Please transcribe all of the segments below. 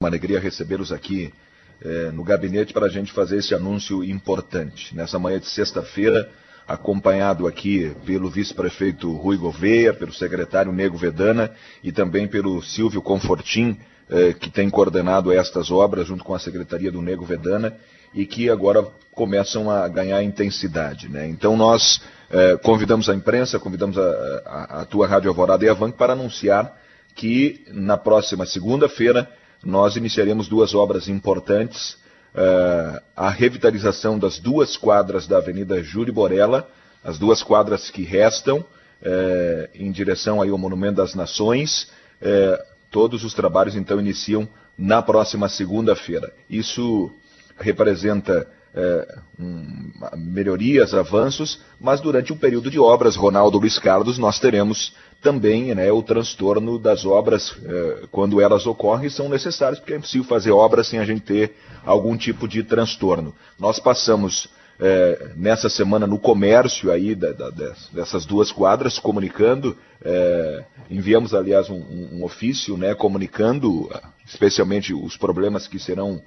Uma alegria recebê-los aqui no gabinete para a gente fazer esse anúncio importante. Nessa manhã de sexta-feira, acompanhado aqui pelo vice-prefeito Rui Gouveia, pelo secretário Nego Vedana e também pelo Silvio Confortin, que tem coordenado estas obras junto com a secretaria do Nego Vedana e que agora começam a ganhar intensidade, né? Então nós convidamos a imprensa, convidamos a tua Rádio Alvorada e a Vanc para anunciar que na próxima segunda-feira nós iniciaremos duas obras importantes, a revitalização das duas quadras da Avenida Júlio Borella, as duas quadras que restam, em direção aí ao Monumento das Nações. Todos os trabalhos então iniciam na próxima segunda-feira. Isso representa melhorias, avanços, mas durante o período de obras, Ronaldo, Luiz Carlos, nós teremos também, né, o transtorno das obras quando elas ocorrem, são necessárias, porque é impossível fazer obras sem a gente ter algum tipo de transtorno. Nós passamos nessa semana no comércio aí dessas duas quadras, comunicando, enviamos aliás um ofício, né, comunicando especialmente os problemas que serão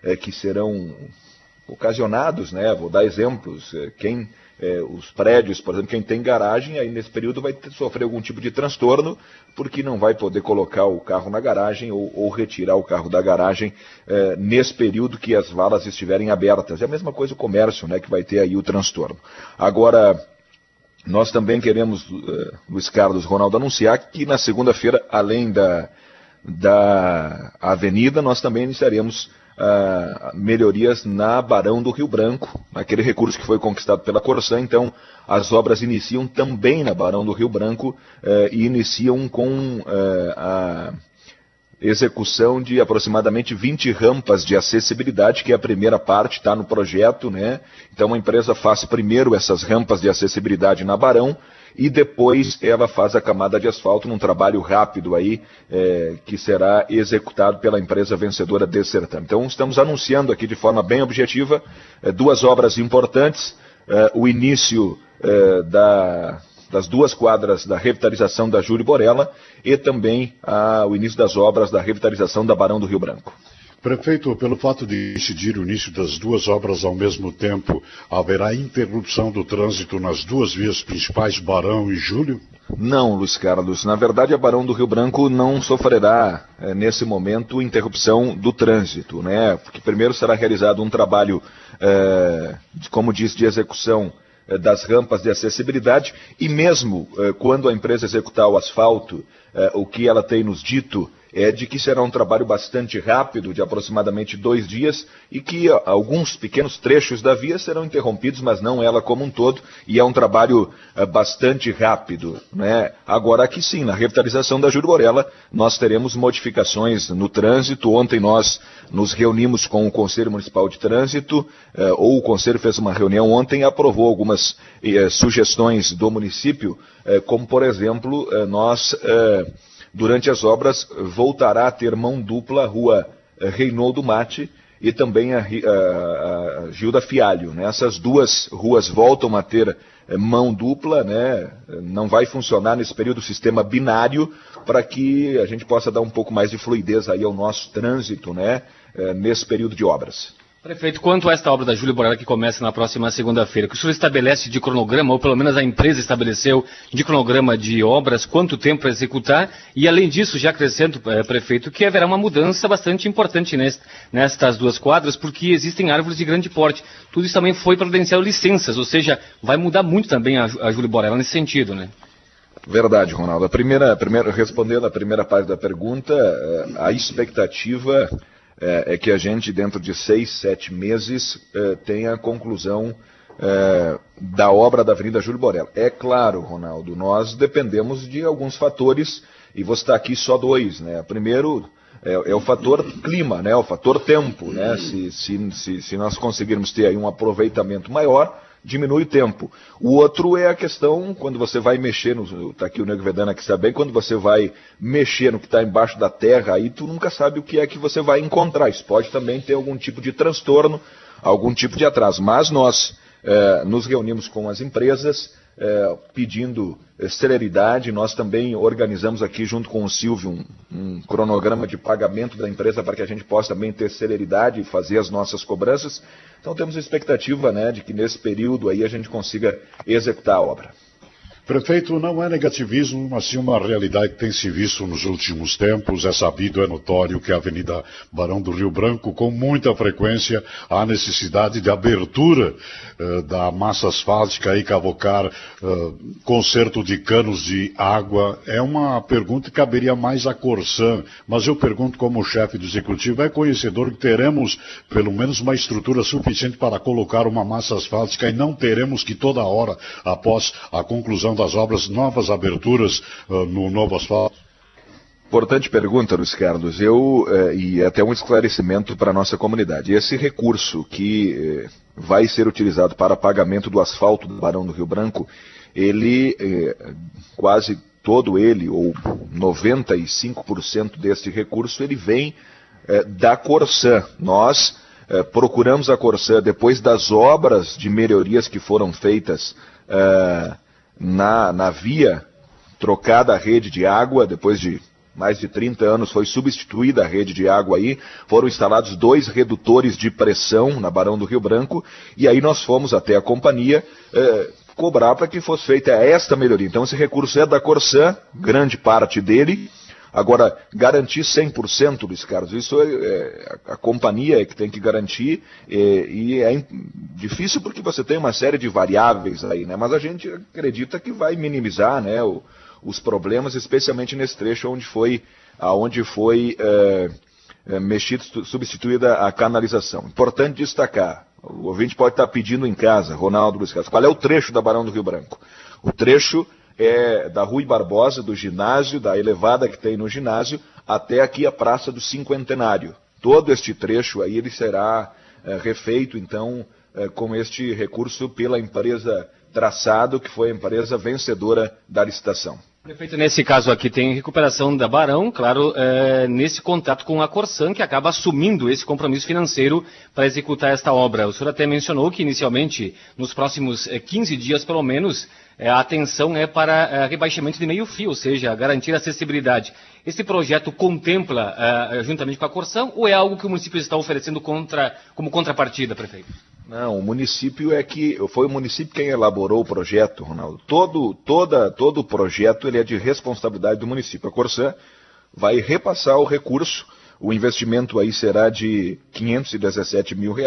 ocasionados, né? Vou dar exemplos. Os prédios, por exemplo, quem tem garagem, aí nesse período vai sofrer algum tipo de transtorno, porque não vai poder colocar o carro na garagem ou retirar o carro da garagem nesse período que as valas estiverem abertas. É a mesma coisa o comércio, né, que vai ter aí o transtorno. Agora, nós também queremos, Luiz Carlos, Ronaldo, anunciar que na segunda-feira, além da avenida, nós também iniciaremos melhorias na Barão do Rio Branco, naquele recurso que foi conquistado pela Corsã. Então as obras iniciam também na Barão do Rio Branco e iniciam com a execução de aproximadamente 20 rampas de acessibilidade, que é a primeira parte, está no projeto, né? Então a empresa faz primeiro essas rampas de acessibilidade na Barão e depois ela faz a camada de asfalto num trabalho rápido aí, que será executado pela empresa vencedora desse certame. Então estamos anunciando aqui de forma bem objetiva duas obras importantes, o início das duas quadras da revitalização da Júlio Borella e também o início das obras da revitalização da Barão do Rio Branco. Prefeito, pelo fato de decidir o início das duas obras ao mesmo tempo, haverá interrupção do trânsito nas duas vias principais, Barão e Júlio? Não, Luiz Carlos. Na verdade, a Barão do Rio Branco não sofrerá, nesse momento, interrupção do trânsito, né? Porque primeiro será realizado um trabalho, como diz, de execução das rampas de acessibilidade, e mesmo quando a empresa executar o asfalto, o que ela tem nos dito é de que será um trabalho bastante rápido, de aproximadamente 2 dias, e que alguns pequenos trechos da via serão interrompidos, mas não ela como um todo, e é um trabalho bastante rápido, né? Agora aqui sim, na revitalização da Júlio Borella, nós teremos modificações no trânsito. Ontem nós nos reunimos com o Conselho Municipal de Trânsito, ou o Conselho fez uma reunião ontem e aprovou algumas sugestões do município, como por exemplo, durante as obras, voltará a ter mão dupla a rua Reinaldo Mate e também a Gilda Fialho, né? Essas duas ruas voltam a ter mão dupla, né? Não vai funcionar nesse período o sistema binário, para que a gente possa dar um pouco mais de fluidez aí ao nosso trânsito, né? Nesse período de obras. Prefeito, quanto a esta obra da Júlio Borella que começa na próxima segunda-feira, que o senhor estabelece de cronograma, ou pelo menos a empresa estabeleceu de cronograma de obras, quanto tempo para executar, e além disso, já acrescento, prefeito, que haverá uma mudança bastante importante nestas duas quadras, porque existem árvores de grande porte. Tudo isso também foi providenciado licenças, ou seja, vai mudar muito também a Júlio Borella nesse sentido, né? Verdade, Ronaldo. Respondendo a primeira parte da pergunta, a expectativa é que a gente, dentro de 6, 7 meses, tenha a conclusão da obra da Avenida Júlio Borella. É claro, Ronaldo, nós dependemos de alguns fatores, e vou citar aqui só 2, né? Primeiro é o fator clima, né? O fator tempo, né? Se nós conseguirmos ter aí um aproveitamento maior, diminui o tempo. O outro é a questão, quando você vai mexer, está aqui o Nego Vedana que está bem, quando você vai mexer no que está embaixo da terra, aí tu nunca sabe o que é que você vai encontrar. Isso pode também ter algum tipo de transtorno, algum tipo de atraso. Mas nós nos reunimos com as empresas, pedindo celeridade. Nós também organizamos aqui, junto com o Silvio, um cronograma de pagamento da empresa para que a gente possa também ter celeridade e fazer as nossas cobranças. Então temos a expectativa, né, de que nesse período aí a gente consiga executar a obra. Prefeito, não é negativismo, mas sim uma realidade que tem se visto nos últimos tempos. É sabido, é notório que a Avenida Barão do Rio Branco, com muita frequência, há necessidade de abertura da massa asfáltica e cavocar conserto de canos de água. É uma pergunta que caberia mais à Corsan, mas eu pergunto como chefe do executivo, é conhecedor que teremos pelo menos uma estrutura suficiente para colocar uma massa asfáltica e não teremos que toda hora, após a conclusão das obras, novas aberturas no novo asfalto? Importante pergunta, Luiz Carlos. E até um esclarecimento para a nossa comunidade. Esse recurso que vai ser utilizado para pagamento do asfalto do Barão do Rio Branco, ele, quase todo ele, ou 95% desse recurso, ele vem da Corsan. Nós procuramos a Corsan, depois das obras de melhorias que foram feitas na via, trocada a rede de água, depois de mais de 30 anos foi substituída a rede de água aí, foram instalados 2 redutores de pressão na Barão do Rio Branco, e aí nós fomos até a companhia cobrar para que fosse feita esta melhoria. Então esse recurso é da Corsan, grande parte dele. Agora, garantir 100%, Luiz Carlos, isso a companhia é que tem que garantir, e é difícil porque você tem uma série de variáveis aí, né? Mas a gente acredita que vai minimizar, né, os problemas, especialmente nesse trecho onde foi substituída a canalização. Importante destacar, o ouvinte pode estar pedindo em casa, Ronaldo, Luiz Carlos, qual é o trecho da Barão do Rio Branco? O trecho é da Rui Barbosa, do ginásio, da elevada que tem no ginásio, até aqui a Praça do Cinquentenário. Todo este trecho aí ele será refeito, então, com este recurso pela empresa Traçado, que foi a empresa vencedora da licitação. Prefeito, nesse caso aqui tem recuperação da Barão, claro, nesse contato com a Corsan, que acaba assumindo esse compromisso financeiro para executar esta obra. O senhor até mencionou que, inicialmente, nos próximos 15 dias, pelo menos, a atenção é para rebaixamento de meio fio, ou seja, garantir a acessibilidade. Esse projeto contempla, juntamente com a Corsan, ou é algo que o município está oferecendo como contrapartida, prefeito? Não, o município foi o município quem elaborou o projeto, Ronaldo. Todo o projeto ele é de responsabilidade do município. A Corsan vai repassar o recurso, o investimento aí será de R$517 mil,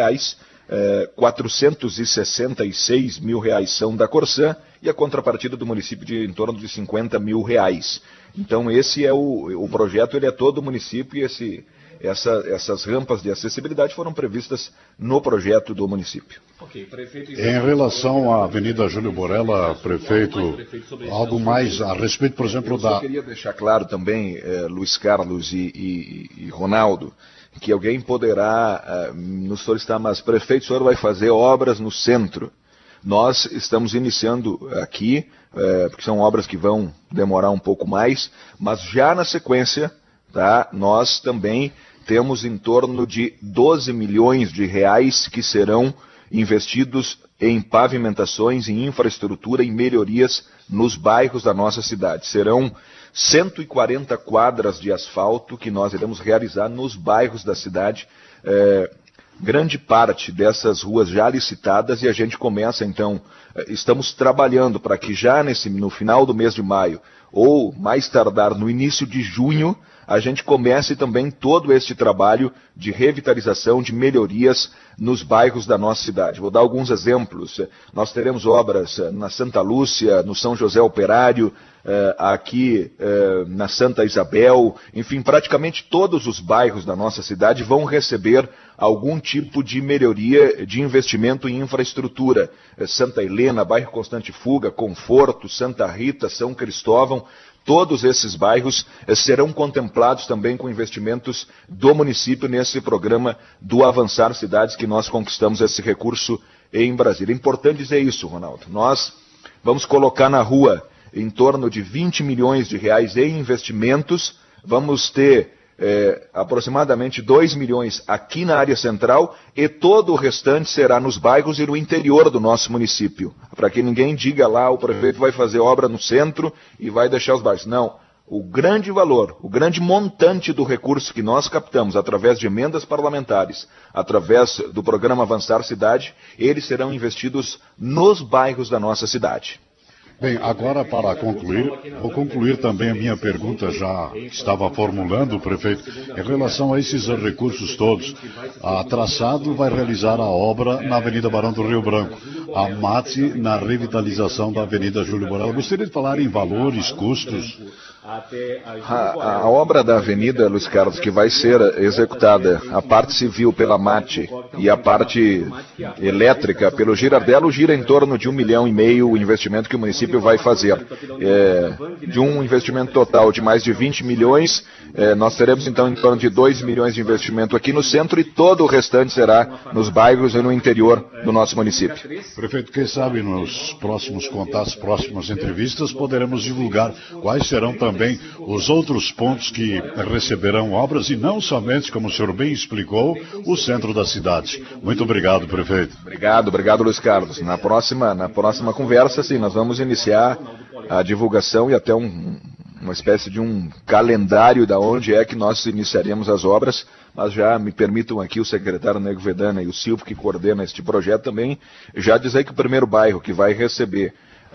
466 mil reais são da Corsan e a contrapartida do município de em torno de R$50 mil. Então esse é o projeto, ele é todo o município, e essas rampas de acessibilidade foram previstas no projeto do município. Okay, prefeito, em relação à Avenida Júlio Borella, prefeito, algo mais a respeito, por exemplo, eu só queria deixar claro também, Luiz Carlos e Ronaldo, que alguém poderá nos solicitar, mas prefeito, o senhor vai fazer obras no centro. Nós estamos iniciando aqui, porque são obras que vão demorar um pouco mais, mas já na sequência, tá, nós também temos em torno de 12 milhões de reais que serão investidos em pavimentações, em infraestrutura, em melhorias nos bairros da nossa cidade. Serão 140 quadras de asfalto que nós iremos realizar nos bairros da cidade. Grande parte dessas ruas já licitadas, e a gente começa então, estamos trabalhando para que já no final do mês de maio, ou mais tardar no início de junho, a gente comece também todo este trabalho de revitalização, de melhorias nos bairros da nossa cidade. Vou dar alguns exemplos. Nós teremos obras na Santa Lúcia, no São José Operário, aqui na Santa Isabel, enfim, praticamente todos os bairros da nossa cidade vão receber algum tipo de melhoria de investimento em infraestrutura. Santa Helena, bairro Constante Fuga, Conforto, Santa Rita, São Cristóvão, todos esses bairros serão contemplados também com investimentos do município nesse programa do Avançar Cidades, que nós conquistamos esse recurso em Brasília. É importante dizer isso, Ronaldo. Nós vamos colocar na rua em torno de 20 milhões de reais em investimentos, vamos ter aproximadamente 2 milhões aqui na área central e todo o restante será nos bairros e no interior do nosso município. Para que ninguém diga lá, o prefeito vai fazer obra no centro e vai deixar os bairros. Não. O grande valor, o grande montante do recurso que nós captamos através de emendas parlamentares, através do programa Avançar Cidade, eles serão investidos nos bairros da nossa cidade. Bem, agora para concluir, vou concluir também a minha pergunta já que estava formulando, prefeito, em relação a esses recursos todos. A Traçado vai realizar a obra na Avenida Barão do Rio Branco, a MAT na revitalização da Avenida Júlio Borella. Gostaria de falar em valores, custos. A obra da avenida, Luiz Carlos, que vai ser executada, a parte civil pela MAT e a parte elétrica pelo Girardello, gira em torno de 1,5 milhão o investimento que o município vai fazer. De um investimento total de mais de 20 milhões, nós teremos então em torno de 2 milhões de investimento aqui no centro e todo o restante será nos bairros e no interior do nosso município. Prefeito, quem sabe nos próximos contatos, próximas entrevistas, poderemos divulgar quais serão também os outros pontos que receberão obras e não somente, como o senhor bem explicou, o centro da cidade. Muito obrigado, prefeito. Obrigado, Luiz Carlos. Na próxima conversa, sim, nós vamos iniciar a divulgação e até uma espécie de um calendário da onde é que nós iniciaremos as obras, mas já me permitam aqui o secretário Nego Vedana e o Silvio, que coordena este projeto também, já dizer que o primeiro bairro que vai receber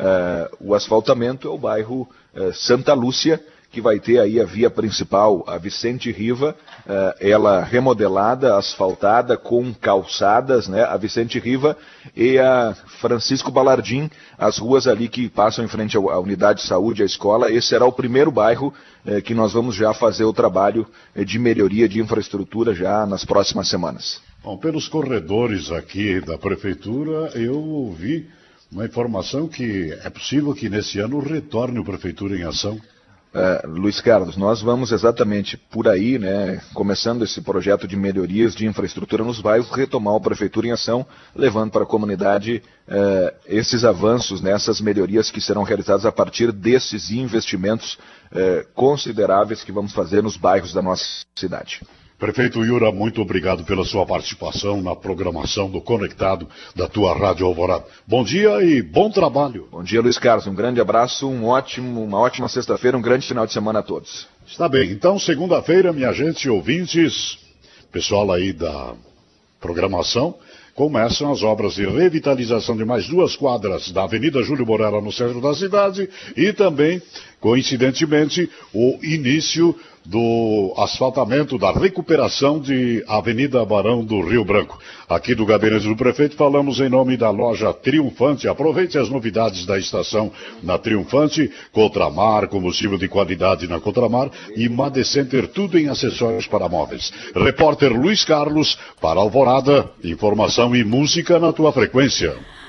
o asfaltamento é o bairro Santa Lúcia, que vai ter aí a via principal, a Vicente Riva, ela remodelada, asfaltada, com calçadas, né, a Vicente Riva e a Francisco Balardim, as ruas ali que passam em frente à unidade de saúde, à escola. Esse será o primeiro bairro que nós vamos já fazer o trabalho de melhoria de infraestrutura já nas próximas semanas. Bom, pelos corredores aqui da prefeitura, eu ouvi uma informação que é possível que nesse ano retorne o Prefeitura em Ação. Luiz Carlos, nós vamos exatamente por aí, né, começando esse projeto de melhorias de infraestrutura nos bairros, retomar o Prefeitura em Ação, levando para a comunidade esses avanços, né, essas melhorias que serão realizadas a partir desses investimentos consideráveis que vamos fazer nos bairros da nossa cidade. Prefeito Yura, muito obrigado pela sua participação na programação do Conectado da tua Rádio Alvorada. Bom dia e bom trabalho. Bom dia, Luiz Carlos. Um grande abraço, uma ótima sexta-feira, um grande final de semana a todos. Está bem. Então, segunda-feira, minha gente, ouvintes, pessoal aí da programação, começam as obras de revitalização de mais 2 quadras da Avenida Júlio Borella no centro da cidade e também, coincidentemente, o início do asfaltamento, da recuperação de Avenida Barão do Rio Branco. Aqui do Gabinete do Prefeito falamos em nome da loja Triunfante. Aproveite as novidades da estação na Triunfante, Contramar, combustível de qualidade na Contramar e Madecenter, tudo em acessórios para móveis. Repórter Luiz Carlos para Alvorada, informação e música na tua frequência.